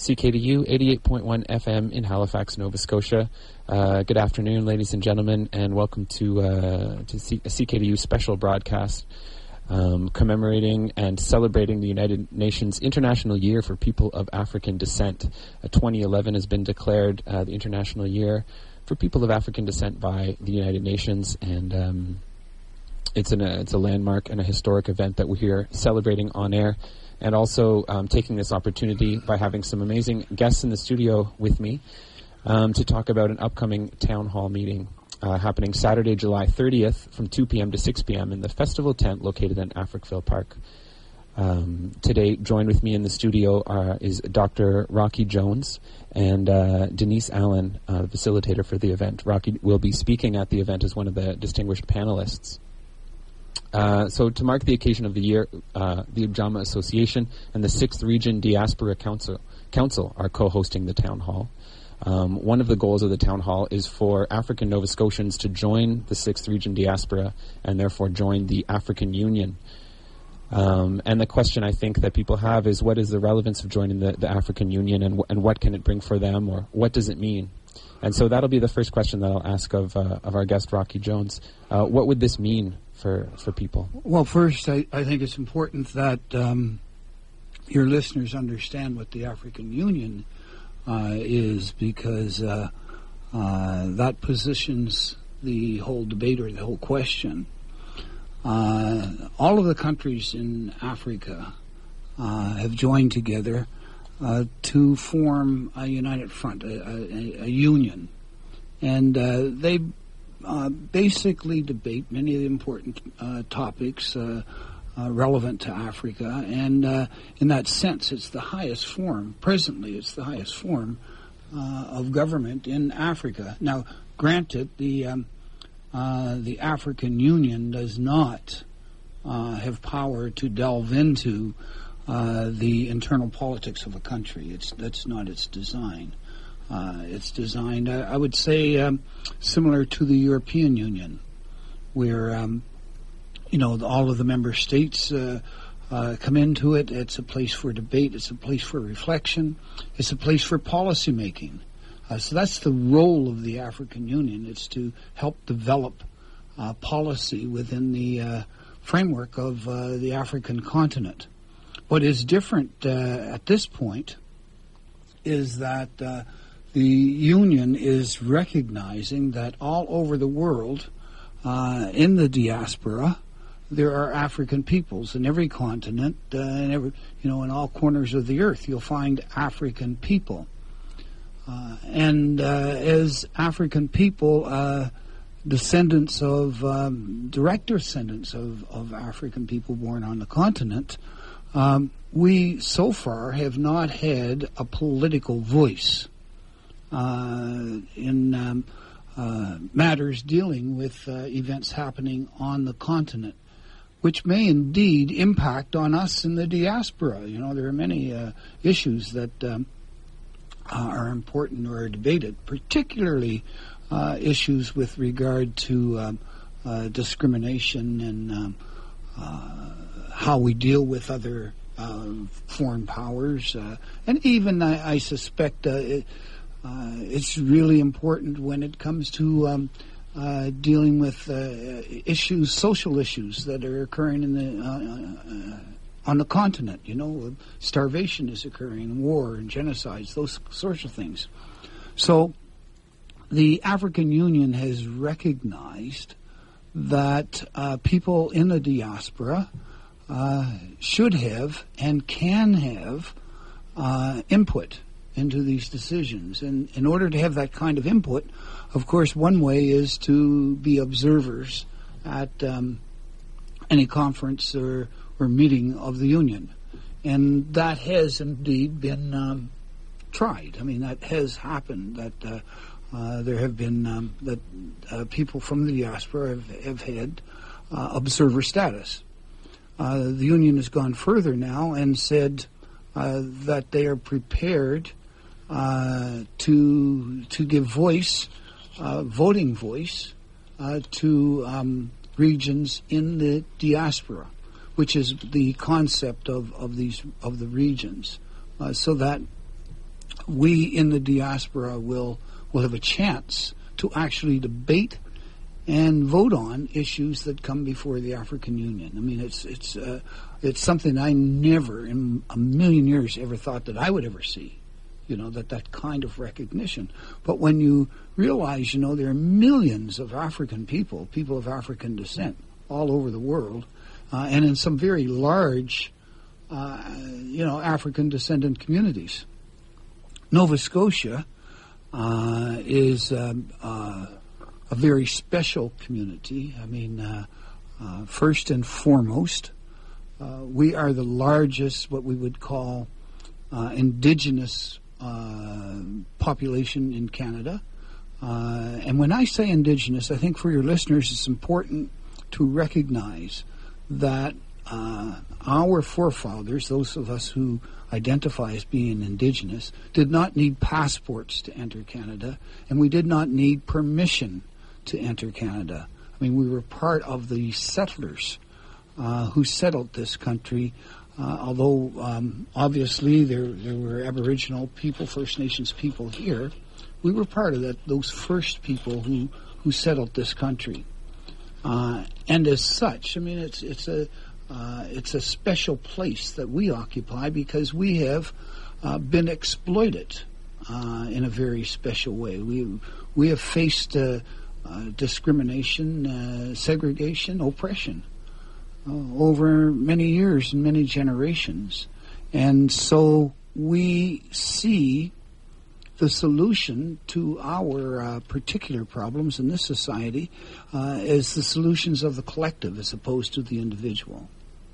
CKDU 88.1 FM in Halifax, Nova Scotia. Good afternoon, ladies and gentlemen, and welcome to a CKDU special broadcast commemorating and celebrating the United Nations International Year for People of African Descent. 2011 has been declared the International Year for People of African Descent by the United Nations, and it's a landmark and a historic event that we're here celebrating on air. And also taking this opportunity by having some amazing guests in the studio with me to talk about an upcoming town hall meeting happening Saturday, July 30th from 2 p.m. to 6 p.m. in the festival tent located in Africville Park. Today, joined with me in the studio is Dr. Rocky Jones and Denise Allen, facilitator for the event. Rocky will be speaking at the event as one of the distinguished panelists. So to mark the occasion of the year, the Ujamaa Association and the 6th Region Diaspora Council are co-hosting the town hall. One of the goals of the town hall is for African Nova Scotians to join the 6th Region Diaspora and therefore join the African Union. And the question I think that people have is, what is the relevance of joining the African Union, and what can it bring for them, or what does it mean? And so that'll be the first question that I'll ask of our guest, Rocky Jones. What would this mean for people? Well, first, I think it's important that your listeners understand what the African Union is, because that positions the whole debate or the whole question. All of the countries in Africa have joined together to form a united front, a union. And they basically debate many of the important topics relevant to Africa. And in that sense, it's the highest form, presently it's the highest form of government in Africa. Now, granted, the African Union does not have power to delve into the internal politics of a country. That's not its design. It's designed, I would say, similar to the European Union, where all of the member states come into it. It's a place for debate. It's a place for reflection. It's a place for policy making. So that's the role of the African Union. It's to help develop policy within the framework of the African continent. What is different at this point is that the Union is recognizing that all over the world, in the diaspora, there are African peoples in every continent, and in all corners of the earth, you'll find African people. And as African people, descendants of direct descendants of African people born on the continent, we so far have not had a political voice in matters dealing with events happening on the continent, which may indeed impact on us in the diaspora. There are many issues that are important or are debated, particularly issues with regard to discrimination and how we deal with other foreign powers. And even, I suspect, it's really important when it comes to dealing with issues, social issues that are occurring on the continent. Starvation is occurring, war and genocides, those sorts of things. So the African Union has recognized that people in the diaspora should have and can have input into these decisions. And in order to have that kind of input, of course, one way is to be observers at any conference or meeting of the Union. And that has indeed been tried. I mean, that has happened, that there have been that people from the diaspora have had observer status. The Union has gone further now and said that they are prepared to give voice, voting voice, to regions in the diaspora, which is the concept of the regions, so that we in the diaspora will have a chance to actually debate and vote on issues that come before the African Union. I mean, it's something I never in a million years ever thought that I would ever see, that kind of recognition. But when you realize, there are millions of African people of African descent all over the world, and in some very large, African descendant communities. Nova Scotia is a very special community. I mean, first and foremost, we are the largest, what we would call, indigenous population in Canada. And when I say indigenous, I think for your listeners it's important to recognize that our forefathers, those of us who identify as being indigenous, did not need passports to enter Canada, and we did not need permission to enter Canada. I mean, we were part of the settlers who settled this country, although obviously there were Aboriginal people, First Nations people here. We were part of those first people who settled this country. And as such, I mean, it's a special place that we occupy because we have been exploited in a very special way. We have faced discrimination, segregation, oppression over many years and many generations. And so we see the solution to our particular problems in this society is the solutions of the collective as opposed to the individual.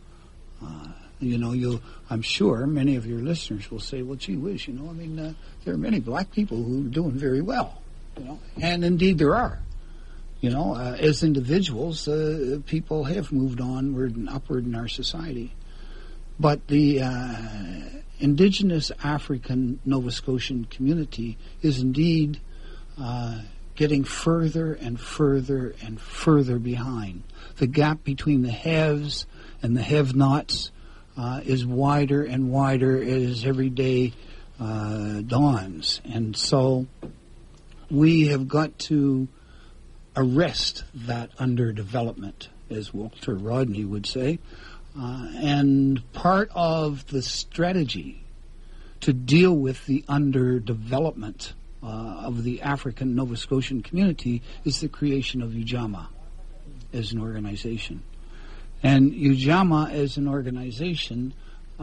I'm sure many of your listeners will say, well, gee whiz, there are many black people who are doing very well, and indeed there are. As individuals, people have moved onward and upward in our society. But the Indigenous African Nova Scotian community is indeed getting further and further and further behind. The gap between the haves and the have-nots is wider and wider as every day dawns. And so we have got to arrest that underdevelopment, as Walter Rodney would say. And part of the strategy to deal with the underdevelopment of the African Nova Scotian community is the creation of Ujamaa as an organization. And Ujamaa as an organization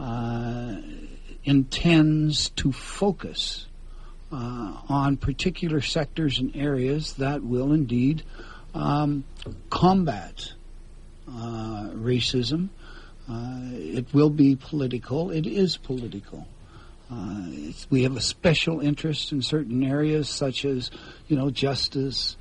intends to focus on particular sectors and areas that will indeed combat racism. It will be political. It is political. We have a special interest in certain areas such as, justice,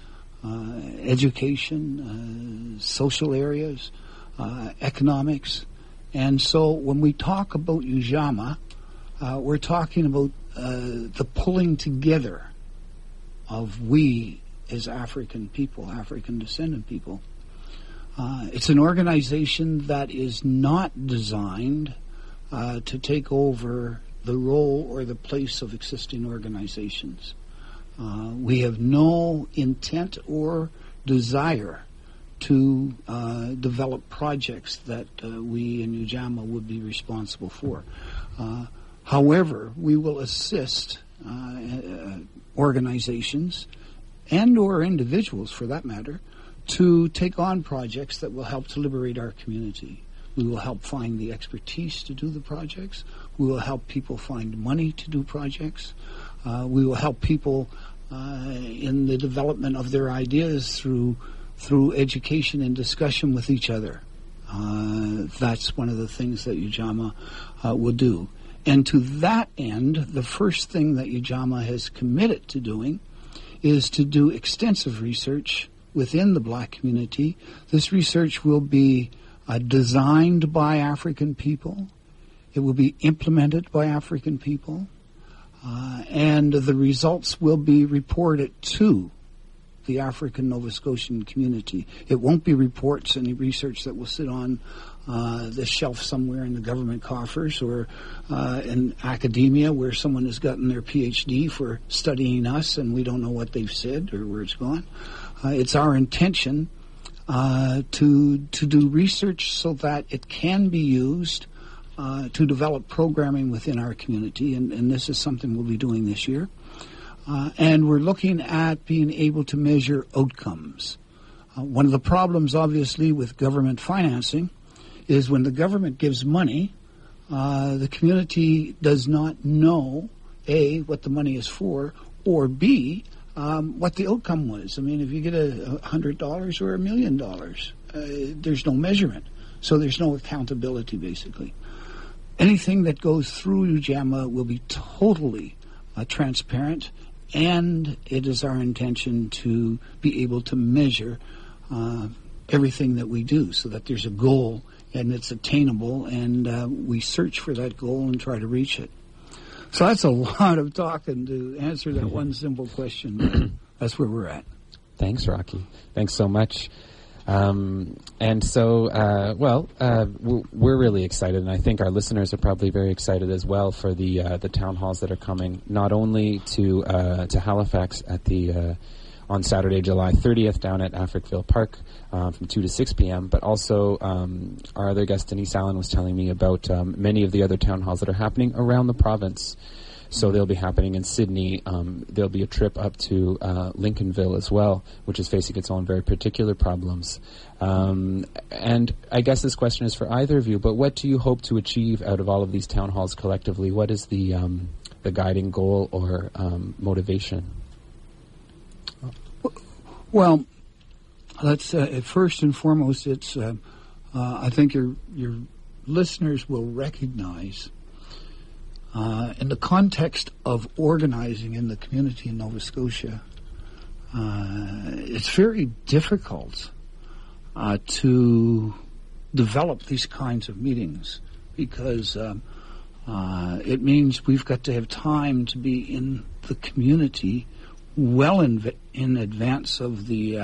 education, social areas, economics. And so when we talk about Ujamaa, we're talking about the pulling together of we as African people, African descendant people. It's an organization that is not designed to take over the role or the place of existing organizations. We have no intent or desire to develop projects that we in Ujamaa would be responsible for. However, we will assist organizations and or individuals, for that matter, to take on projects that will help to liberate our community. We will help find the expertise to do the projects. We will help people find money to do projects. We will help people in the development of their ideas through education and discussion with each other. That's one of the things that Ujamaa will do. And to that end, the first thing that Ujamaa has committed to doing is to do extensive research within the black community. This research will be designed by African people. It will be implemented by African people. And the results will be reported to the African Nova Scotian community. It won't be reports, any research that will sit on the shelf somewhere in the government coffers or in academia where someone has gotten their PhD for studying us and we don't know what they've said or where it's gone. It's our intention to do research so that it can be used to develop programming within our community, and this is something we'll be doing this year. And we're looking at being able to measure outcomes. One of the problems, obviously, with government financing is when the government gives money, the community does not know, A, what the money is for, or B, what the outcome was. I mean, if you get $100 or $1 million, there's no measurement. So there's no accountability, basically. Anything that goes through UJAMA will be totally transparent, and it is our intention to be able to measure everything that we do so that there's a goal and it's attainable, and we search for that goal and try to reach it. So that's a lot of talking to answer that one simple question. But that's where we're at. Thanks, Rocky. Thanks so much. And so, we're really excited, and I think our listeners are probably very excited as well for the town halls that are coming, not only to Halifax at on Saturday, July 30th, down at Africville Park from 2 to 6 p.m., but also our other guest, Denise Allen, was telling me about many of the other town halls that are happening around the province. So they'll be happening in Sydney. There'll be a trip up to Lincolnville as well, which is facing its own very particular problems. And I guess this question is for either of you, but what do you hope to achieve out of all of these town halls collectively? What is the guiding goal or motivation? Well, let's first and foremost, it's I think your listeners will recognize in the context of organizing in the community in Nova Scotia, it's very difficult to develop these kinds of meetings because it means we've got to have time to be in the community well in advance of the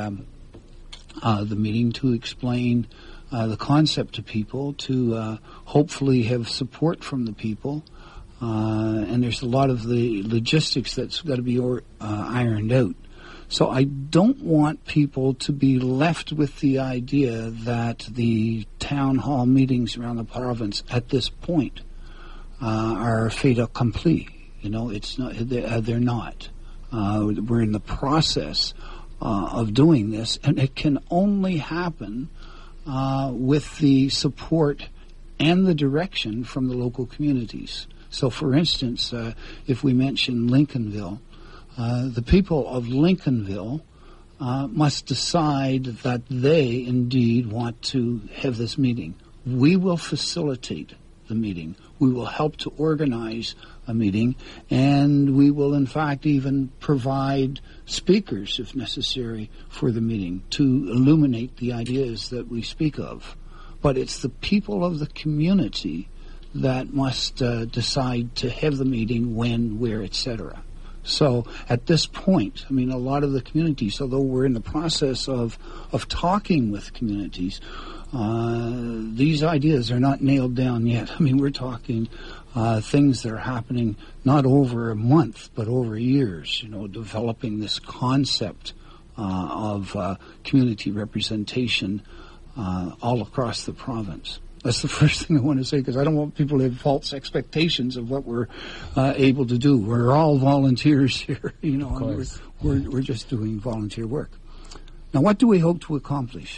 meeting to explain the concept to people, to hopefully have support from the people. And there's a lot of the logistics that's got to be ironed out. So I don't want people to be left with the idea that the town hall meetings around the province at this point are fait accompli. You know, it's not. They're not. We're in the process of doing this, and it can only happen with the support and the direction from the local communities. So, for instance, if we mention Lincolnville, the people of Lincolnville must decide that they indeed want to have this meeting. We will facilitate the meeting. We will help to organize a meeting, and we will, in fact, even provide speakers, if necessary, for the meeting to illuminate the ideas that we speak of. But it's the people of the community that must decide to have the meeting, when, where, etc. So at this point, I mean, a lot of the communities, although we're in the process of talking with communities, these ideas are not nailed down yet. I mean, we're talking things that are happening not over a month, but over years, you know, developing this concept of community representation all across the province. That's the first thing I want to say, because I don't want people to have false expectations of what we're able to do. We're all volunteers here, you know, and we're just doing volunteer work. Now, what do we hope to accomplish?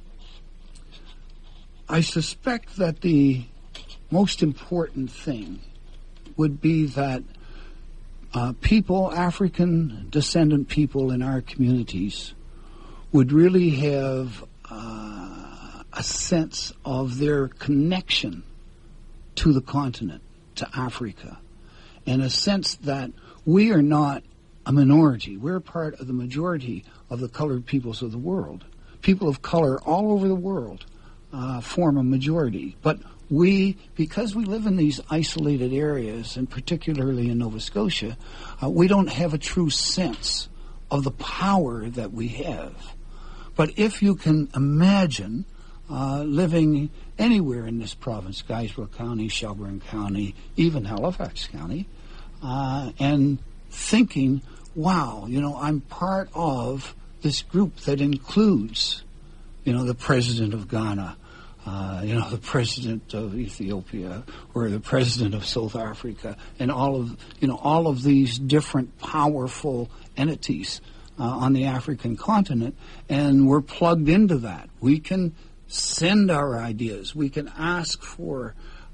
I suspect that the most important thing would be that people, African descendant people in our communities, would really have a sense of their connection to the continent, to Africa, and a sense that we are not a minority. We're part of the majority of the colored peoples of the world. People of color all over the world form a majority. But we, because we live in these isolated areas, and particularly in Nova Scotia, we don't have a true sense of the power that we have. But if you can imagine living anywhere in this province, Guysborough County, Shelburne County, even Halifax County, and thinking, wow, I'm part of this group that includes, the president of Ghana, the president of Ethiopia, or the president of South Africa, and all of these different powerful entities on the African continent, and we're plugged into that. We can send our ideas. We can ask for,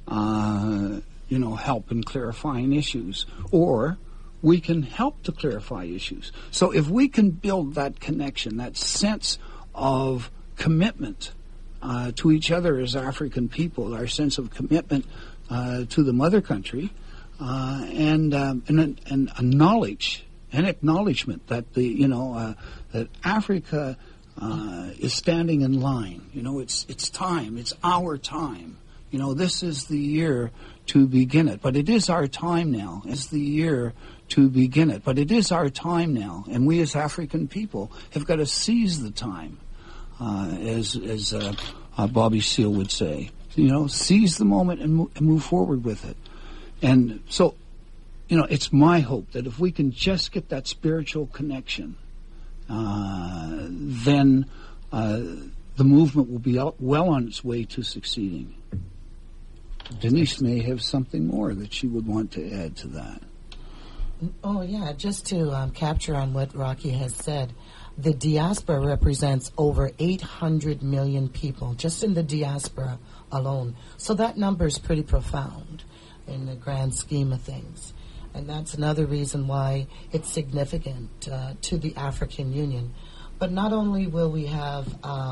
help in clarifying issues, or we can help to clarify issues. So if we can build that connection, that sense of commitment to each other as African people, our sense of commitment to the mother country, and a knowledge, an acknowledgement that that Africa is standing in line. It's time. It's our time. This is the year to begin it. But it is our time now. It's the year to begin it. But it is our time now. And we as African people have got to seize the time, as Bobby Seale would say. Seize the moment and move forward with it. And so, it's my hope that if we can just get that spiritual connection, then the movement will be well on its way to succeeding. Denise may have something more that she would want to add to that. Oh, yeah, just to capture on what Rocky has said, the diaspora represents over 800 million people, just in the diaspora alone. So that number is pretty profound in the grand scheme of things. And that's another reason why it's significant to the African Union. But not only will we have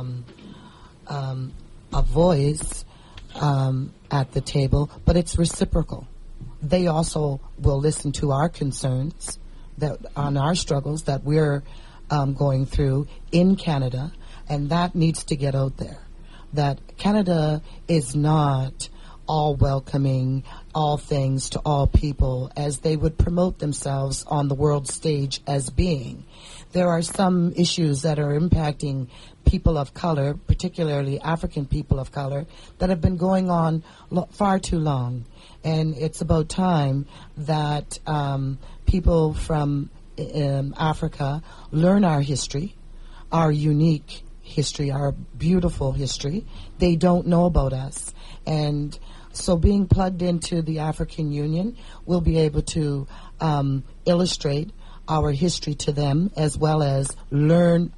a voice at the table, but it's reciprocal. They also will listen to our concerns on our struggles that we're going through in Canada, and that needs to get out there. That Canada is not all welcoming, all things to all people, as they would promote themselves on the world stage as being. There are some issues that are impacting people of color, particularly African people of color, that have been going on far too long. And it's about time that people from Africa learn our history, our unique history, our beautiful history. They don't know about us. And so being plugged into the African Union, we'll be able to illustrate our history to them, as well as relearn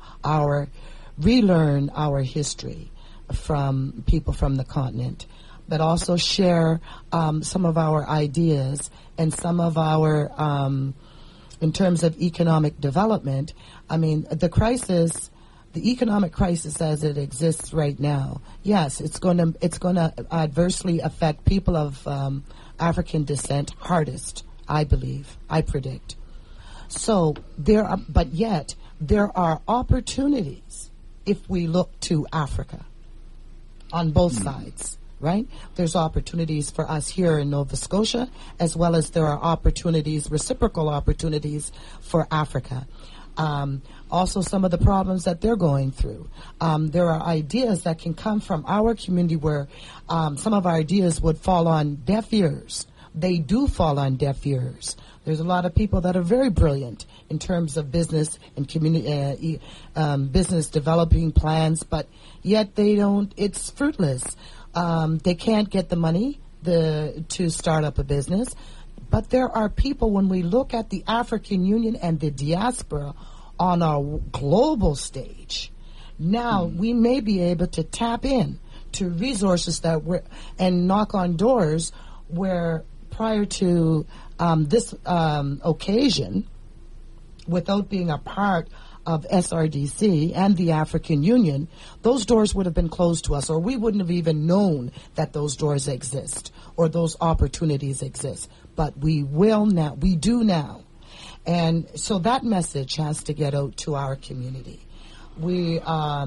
our history from people from the continent, but also share some of our ideas and some of our, in terms of economic development. I mean, the economic crisis as it exists right now, yes, it's going to adversely affect people of African descent hardest, I believe, I predict. So but yet there are opportunities if we look to Africa on both sides, right? There's opportunities for us here in Nova Scotia, as well as there are opportunities, reciprocal opportunities for Africa. Also, some of the problems that they're going through. There are ideas that can come from our community where some of our ideas would fall on deaf ears. They do fall on deaf ears. There's a lot of people that are very brilliant in terms of business and community, business developing plans, but yet they don't. It's fruitless. They can't get the money to start up a business. But there are people, when we look at the African Union and the diaspora on our global stage, now we may be able to tap in to resources and knock on doors where prior to this occasion, without being a part of SRDC and the African Union, those doors would have been closed to us, or we wouldn't have even known that those doors exist or those opportunities exist. But we will now. We do now. And so that message has to get out to our community. We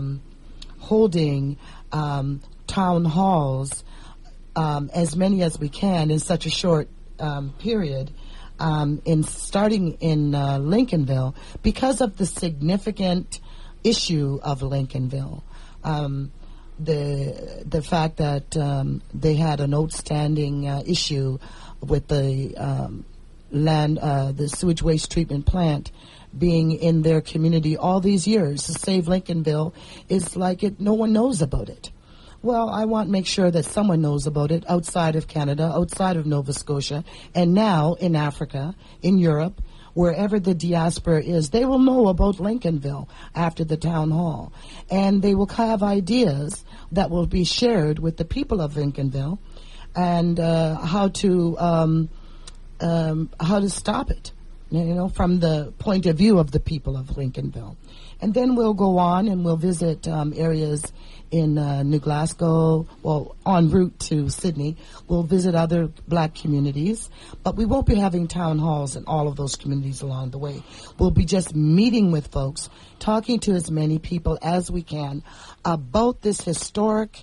holding town halls, as many as we can in such a short period, starting in Lincolnville, because of the significant issue of Lincolnville. the fact that they had an outstanding issue with the the sewage waste treatment plant being in their community all these years to save Lincolnville is like no one knows about it. Well, I want to make sure that someone knows about it outside of Canada, outside of Nova Scotia, and now in Africa, in Europe, wherever the diaspora is, they will know about Lincolnville after the town hall. And they will have ideas that will be shared with the people of Lincolnville and how to stop it, from the point of view of the people of Lincolnville. And then we'll go on and we'll visit areas in New Glasgow, well, en route to Sydney. We'll visit other black communities, but we won't be having town halls in all of those communities along the way. We'll be just meeting with folks, talking to as many people as we can about this historic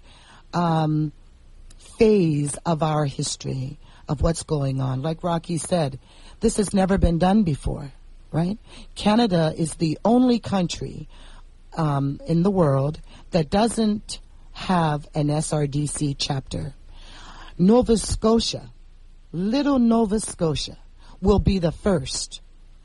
phase of our history, of what's going on. Like Rocky said, this has never been done before, right? Canada is the only country in the world that doesn't have an SRDC chapter. Nova Scotia, little Nova Scotia, will be the first.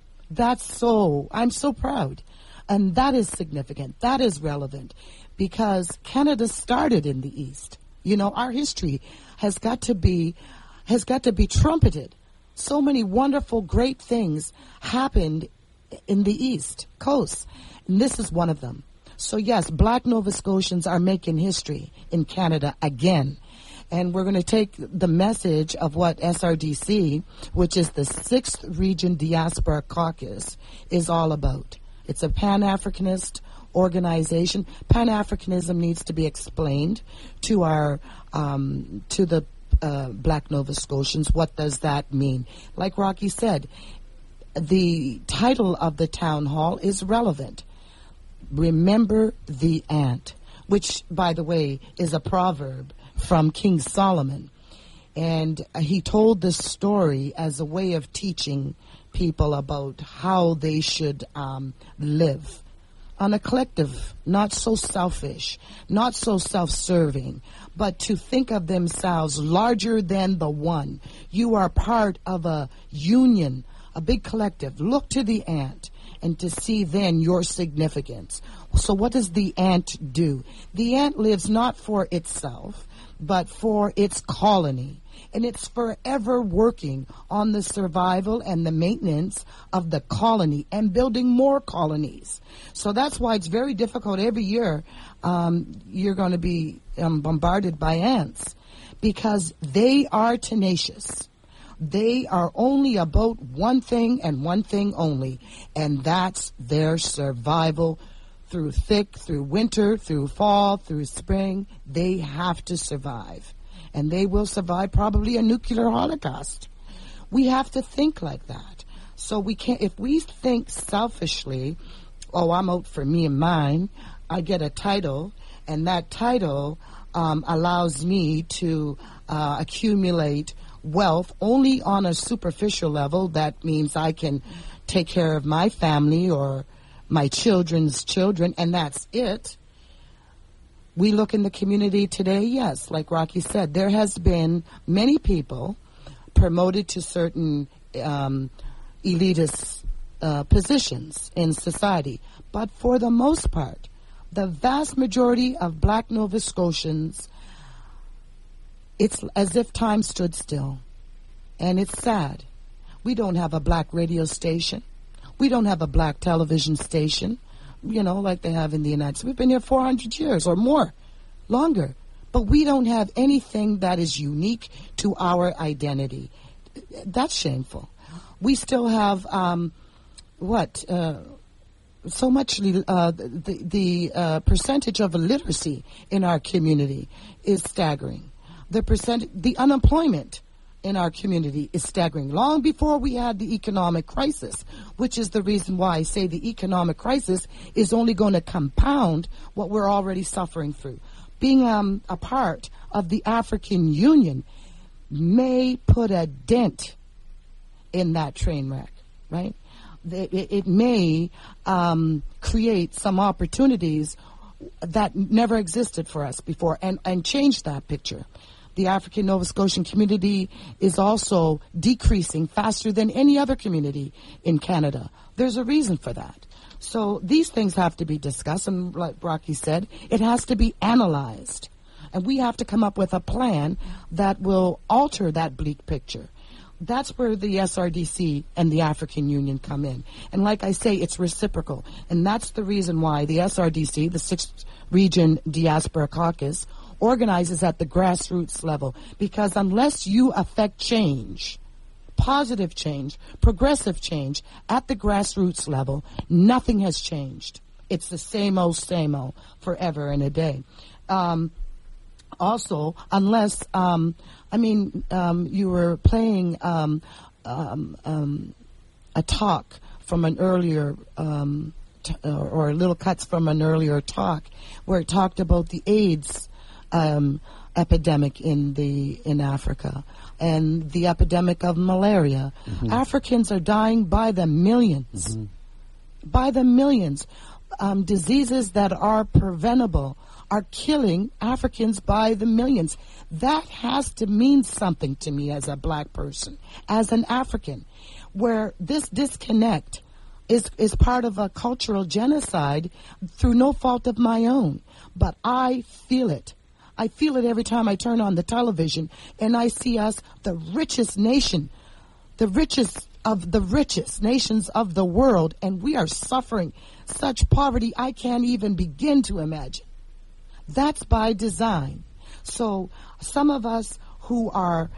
I'm so proud. And that is significant. That is relevant because Canada started in the East. Our history has got to be trumpeted. So many wonderful, great things happened in the East Coast, and this is one of them. So yes, black Nova Scotians are making history in Canada again. And we're going to take the message of what SRDC, which is the 6th Region Diaspora Caucus, is all about. It's a Pan-Africanist organization. Pan-Africanism needs to be explained to our to the black Nova Scotians. What does that mean? Like Rocky said, the title of the town hall is relevant. Remember the ant, which, by the way, is a proverb from King Solomon. And he told this story as a way of teaching people about how they should live on a collective, not so selfish, not so self-serving, but to think of themselves larger than the one. You are part of a union, a big collective. Look to the ant and to see then your significance. So what does the ant do? The ant lives not for itself, but for its colony. And it's forever working on the survival and the maintenance of the colony and building more colonies. So that's why it's very difficult. Every year you're going to be bombarded by ants because they are tenacious. They are only about one thing and one thing only, and that's their survival through winter, through fall, through spring. They have to survive. And they will survive probably a nuclear holocaust. We have to think like that. So we can't, if we think selfishly, I'm out for me and mine, I get a title, and that title allows me to accumulate wealth only on a superficial level. That means I can take care of my family or my children's children, and that's it. We look in the community today, yes, like Rocky said, there has been many people promoted to certain elitist positions in society. But for the most part, the vast majority of black Nova Scotians, it's as if time stood still. And it's sad. We don't have a black radio station. We don't have a black television station, like they have in the United States. We've been here 400 years or more, longer. But we don't have anything that is unique to our identity. That's shameful. We still have, so much, the percentage of illiteracy in our community is staggering. The unemployment in our community is staggering. Long before we had the economic crisis, which is the reason why I say the economic crisis is only going to compound what we're already suffering through. Being a part of the African Union may put a dent in that train wreck, right? It may create some opportunities that never existed for us before, and change that picture. The African Nova Scotian community is also decreasing faster than any other community in Canada. There's a reason for that. So these things have to be discussed, and like Rocky said, it has to be analyzed. And we have to come up with a plan that will alter that bleak picture. That's where the SRDC and the African Union come in. And like I say, it's reciprocal. And that's the reason why the SRDC, the 6th Region Diaspora Caucus, organizes at the grassroots level. Because unless you affect change, positive change, progressive change at the grassroots level, nothing has changed. It's the same old forever and a day. Also, unless, you were playing a talk from an earlier, or little cuts from an earlier talk, where it talked about the AIDS epidemic in Africa and the epidemic of malaria. Mm-hmm. Africans are dying by the millions. Mm-hmm. By the millions. Diseases that are preventable are killing Africans by the millions. That has to mean something to me as a black person, as an African, where this disconnect is part of a cultural genocide through no fault of my own. But I feel it. I feel it every time I turn on the television and I see us, the richest nation, the richest of the richest nations of the world, and we are suffering such poverty I can't even begin to imagine. That's by design. So some of us who are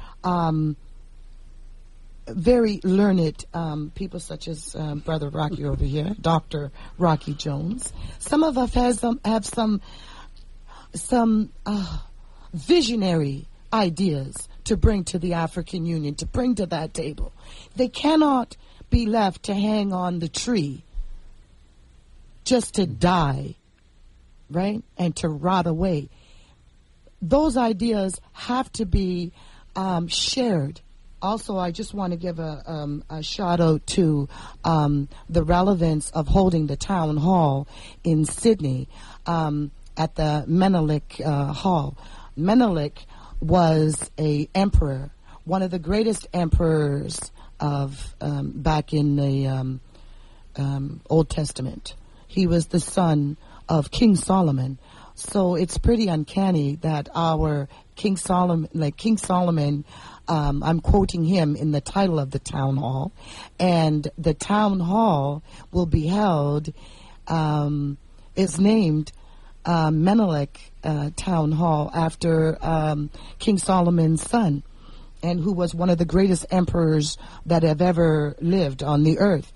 very learned, people such as Brother Rocky over here, Dr. Rocky Jones, some of us have some visionary ideas to bring to the African Union, to bring to that table. They cannot be left to hang on the tree just to die, right, and to rot away. Those ideas have to be shared. Also, I just want to give a shout out to the relevance of holding the town hall in Sydney at the Menelik Hall. Menelik was a emperor, one of the greatest emperors of back in the Old Testament. He was the son of King Solomon. So it's pretty uncanny that our King Solomon, I'm quoting him in the title of the town hall, and the town hall will be held, is named Menelik Town Hall after King Solomon's son, and who was one of the greatest emperors that have ever lived on the earth.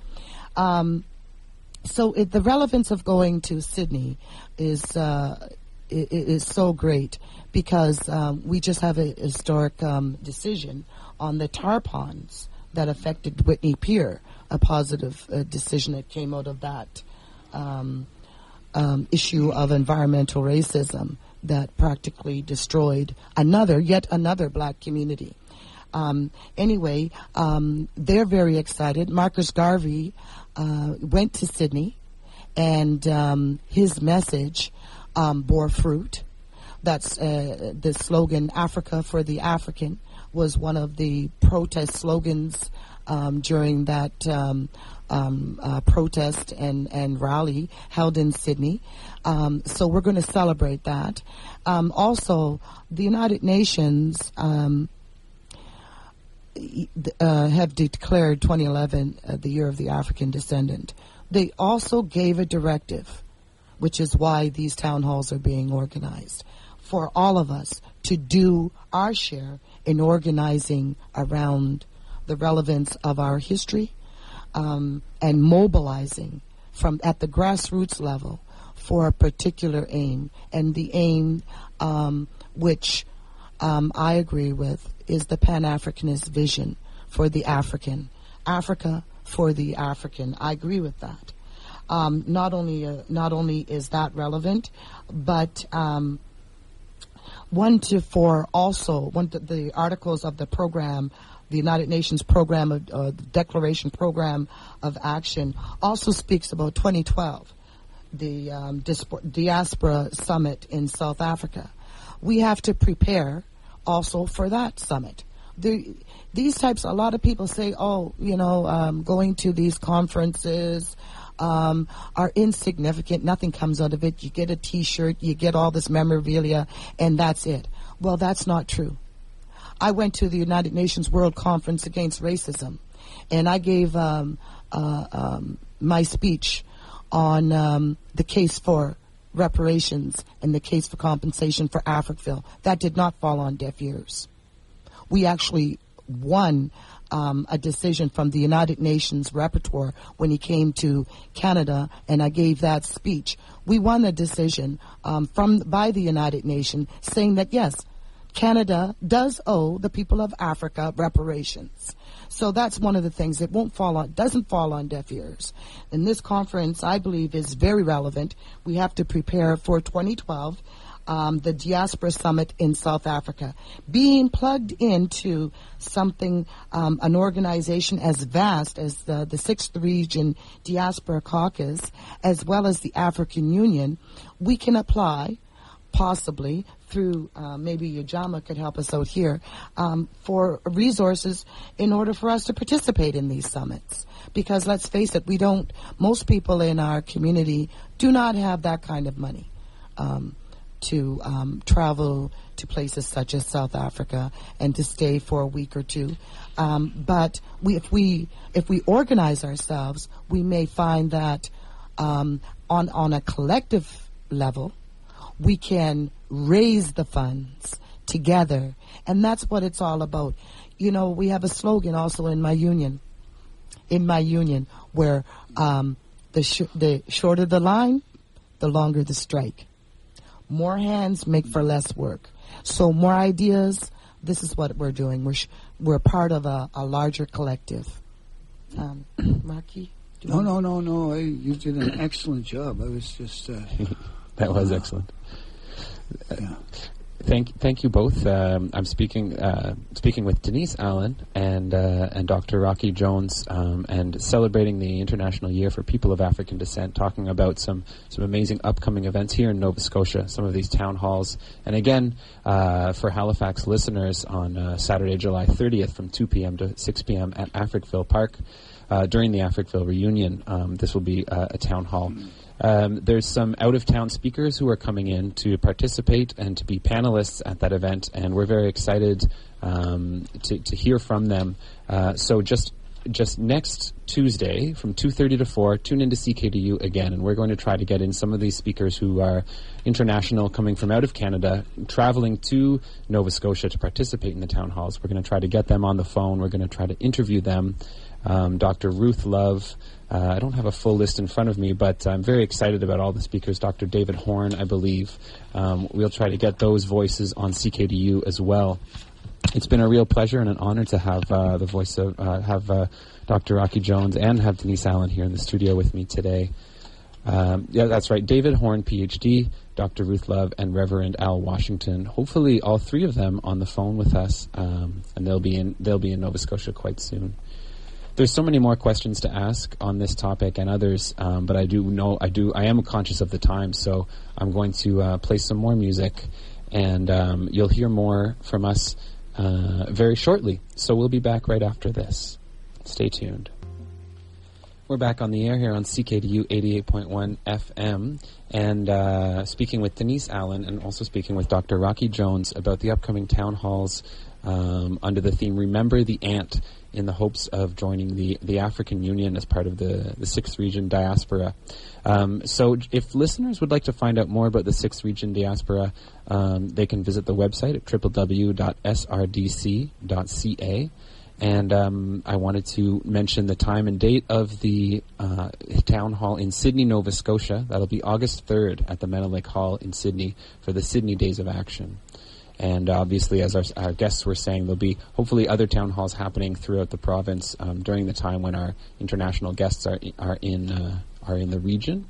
So the relevance of going to Sydney is so great because we just have a historic decision on the tar ponds that affected Whitney Pier, a positive decision that came out of that issue of environmental racism that practically destroyed yet another black community. Anyway, they're very excited. Marcus Garvey went to Sydney, and his message bore fruit. That's the slogan, Africa for the African, was one of the protest slogans during that protest and rally held in Sydney. So we're going to celebrate that. Also, the United Nations have declared 2011 the year of the African descendant. They also gave a directive, which is why these town halls are being organized, for all of us to do our share in organizing around the relevance of our history and mobilizing from at the grassroots level for a particular aim. And the aim which I agree with is the Pan-Africanist vision for the African. Africa for the African. I agree with that. Not only is that relevant, but the articles of the program, the United Nations program, the Declaration Program of Action, also speaks about 2012. diaspora summit in South Africa. We have to prepare also for that summit. These types, a lot of people say, going to these conferences are insignificant. Nothing comes out of it. You get a T-shirt, you get all this memorabilia, and that's it. Well, that's not true. I went to the United Nations World Conference Against Racism, and I gave my speech on the case for reparations and the case for compensation for Africville. That did not fall on deaf ears. We actually won a decision from the United Nations rapporteur when he came to Canada, and I gave that speech. We won a decision by the United Nations saying that, yes, Canada does owe the people of Africa reparations. So that's one of the things that doesn't fall on deaf ears. And this conference, I believe, is very relevant. We have to prepare for 2012, the Diaspora Summit in South Africa. Being plugged into something, an organization as vast as the 6th Region Diaspora Caucus, as well as the African Union, we can apply possibly through, maybe Ujama could help us out here, for resources in order for us to participate in these summits. Because let's face it, most people in our community do not have that kind of money to travel to places such as South Africa and to stay for a week or two. But if we organize ourselves, we may find that on a collective level, we can raise the funds together. And that's what it's all about. We have a slogan also in my union, where the shorter the line, the longer the strike. More hands make for less work. So more ideas. This is what we're doing. We're part of a larger collective. Marky? No. You did an excellent job. I was just... that was excellent. Yeah. Thank you both. I'm speaking with Denise Allen and Dr. Rocky Jones, and celebrating the International Year for People of African Descent, talking about some amazing upcoming events here in Nova Scotia, some of these town halls. And again, for Halifax listeners, on Saturday, July 30th from 2 p.m. to 6 p.m. at Africville Park, during the Africville reunion, this will be a town hall. There's some out-of-town speakers who are coming in to participate and to be panelists at that event, and we're very excited to hear from them. So just next Tuesday from 2:30 to 4, tune into CKDU again, and we're going to try to get in some of these speakers who are international, coming from out of Canada, traveling to Nova Scotia to participate in the town halls. We're going to try to get them on the phone. We're going to try to interview them. Dr. Ruth Love. I don't have a full list in front of me, but I'm very excited about all the speakers. Dr. David Horn, I believe. We'll try to get those voices on CKDU as well. It's been a real pleasure and an honor to have the voice of Dr. Rocky Jones and have Denise Allen here in the studio with me today. Yeah, that's right. David Horn, PhD, Dr. Ruth Love, and Reverend Al Washington. Hopefully, all three of them on the phone with us, and they'll be in Nova Scotia quite soon. There's so many more questions to ask on this topic and others, but I am conscious of the time, so I'm going to play some more music, and you'll hear more from us very shortly. So we'll be back right after this. Stay tuned. We're back on the air here on CKDU 88.1 FM, and speaking with Denise Allen and also speaking with Dr. Rocky Jones about the upcoming town halls under the theme Remember the Ant, in the hopes of joining the African Union as part of the 6th Region Diaspora. So if listeners would like to find out more about the 6th Region Diaspora, they can visit the website at www.srdc.ca. And I wanted to mention the time and date of the town hall in Sydney, Nova Scotia. That'll be August 3rd at the Meadowlake Hall in Sydney for the Sydney Days of Action. And obviously, as our guests were saying, there'll be hopefully other town halls happening throughout the province during the time when our international guests are in the region.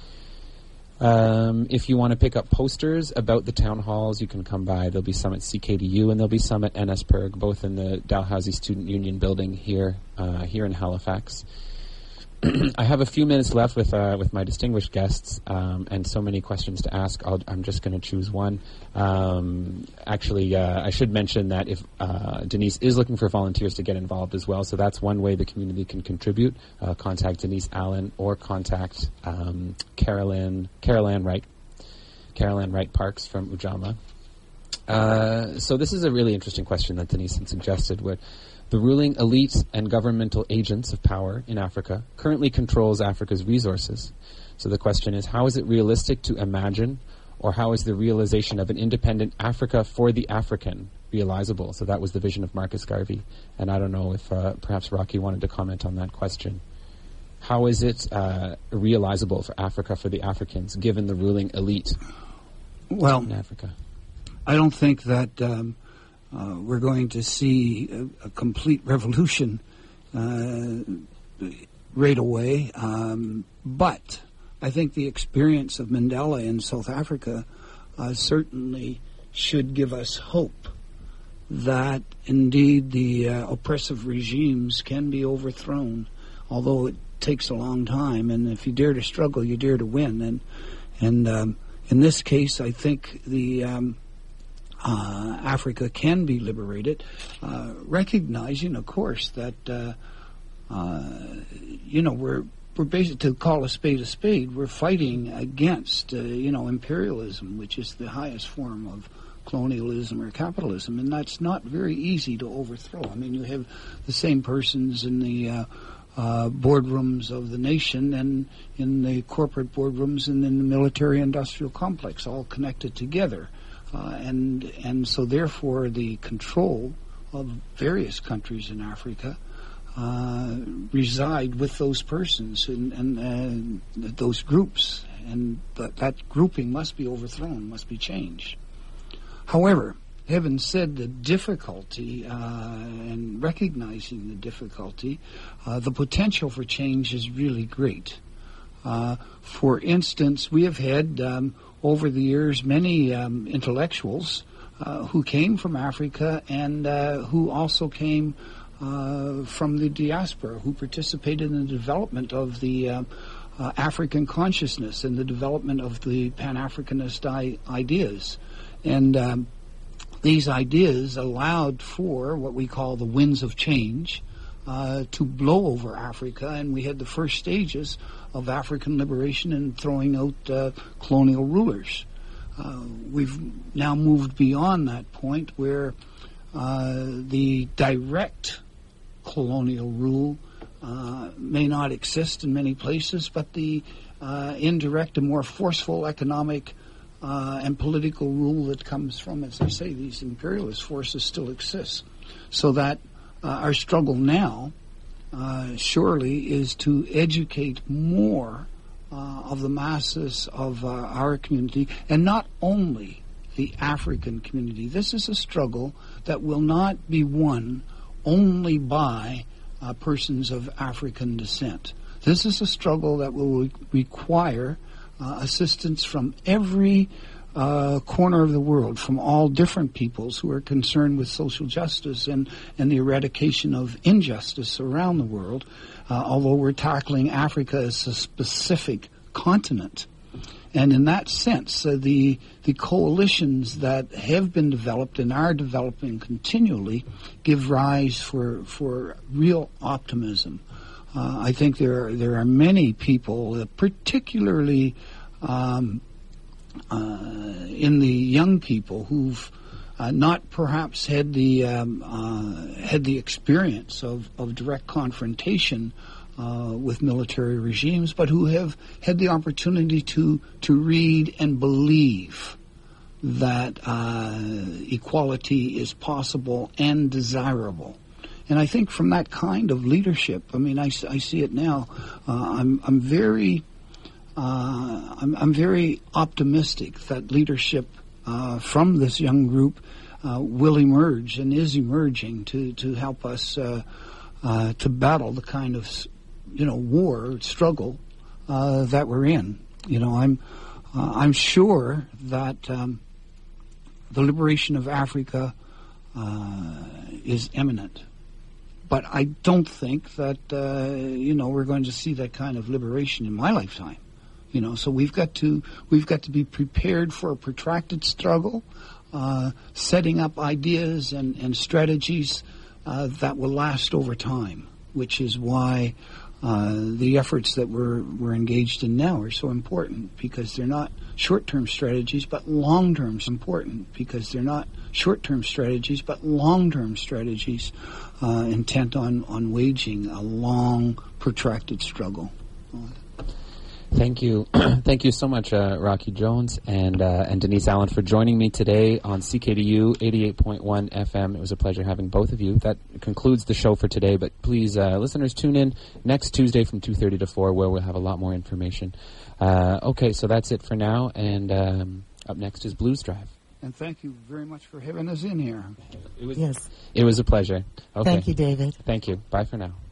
If you want to pick up posters about the town halls, you can come by. There'll be some at CKDU and there'll be some at NSPIRG, both in the Dalhousie Student Union building here in Halifax. I have a few minutes left with my distinguished guests, and so many questions to ask. I'm just going to choose one. I should mention that if Denise is looking for volunteers to get involved as well, so that's one way the community can contribute. Contact Denise Allen or contact Caroline Wright Parks from Ujamaa. So this is a really interesting question that Denise had suggested, where the ruling elite and governmental agents of power in Africa currently controls Africa's resources. So the question is, how is it realistic to imagine, or how is the realization of an independent Africa for the African realizable? So that was the vision of Marcus Garvey. And I don't know if perhaps Rocky wanted to comment on that question. How is it realizable for Africa for the Africans, given the ruling elite in Africa? I don't think that we're going to see a complete revolution right away, but I think the experience of Mandela in South Africa certainly should give us hope that indeed the oppressive regimes can be overthrown, although it takes a long time, and if you dare to struggle, you dare to win. And in this case, I think the Africa can be liberated, recognizing, of course, that we're basically, to call a spade, we're fighting against imperialism, which is the highest form of colonialism or capitalism, and that's not very easy to overthrow. I mean, you have the same persons in the boardrooms of the nation and in the corporate boardrooms and in the military-industrial complex, all connected together. And so therefore the control of various countries in Africa reside with those persons and those groups, and that grouping must be overthrown, must be changed. However, having said the difficulty and recognizing the difficulty, the potential for change is really great. For instance, we have had over the years many intellectuals who came from Africa and who also came from the diaspora, who participated in the development of the African consciousness and the development of the Pan-Africanist ideas. And these ideas allowed for what we call the winds of change to blow over Africa, and we had the first stages of African liberation and throwing out colonial rulers. We've now moved beyond that point where the direct colonial rule may not exist in many places, but the indirect and more forceful economic and political rule that comes from, as I say, these imperialist forces still exists. So that our struggle now surely is to educate more of the masses of our community, and not only the African community. This is a struggle that will not be won only by persons of African descent. This is a struggle that will require assistance from every corner of the world, from all different peoples who are concerned with social justice and the eradication of injustice around the world, although we're tackling Africa as a specific continent. And in that sense, the coalitions that have been developed and are developing continually give rise for real optimism. I think there are many people, particularly in the young people, who've not perhaps had the experience of direct confrontation with military regimes, but who have had the opportunity to read and believe that equality is possible and desirable. And I think from that kind of leadership, I mean, I see it now. I'm very optimistic that leadership from this young group will emerge and is emerging to help us to battle the kind of war struggle that we're in. I'm sure that the liberation of Africa is imminent. But I don't think that, we're going to see that kind of liberation in my lifetime. So we've got to be prepared for a protracted struggle, setting up ideas and strategies that will last over time, which is why the efforts that we're engaged in now are so important, because they're not short-term strategies, but long-term strategies intent on waging a long, protracted struggle. Thank you. Thank you so much, Rocky Jones and Denise Allen, for joining me today on CKDU 88.1 FM. It was a pleasure having both of you. That concludes the show for today, but please, listeners, tune in next Tuesday from 2:30 to 4, where we'll have a lot more information. Okay, so that's it for now, and up next is Blues Drive. And thank you very much for having us in here. It was a pleasure. Okay. Thank you, David. Thank you. Bye for now.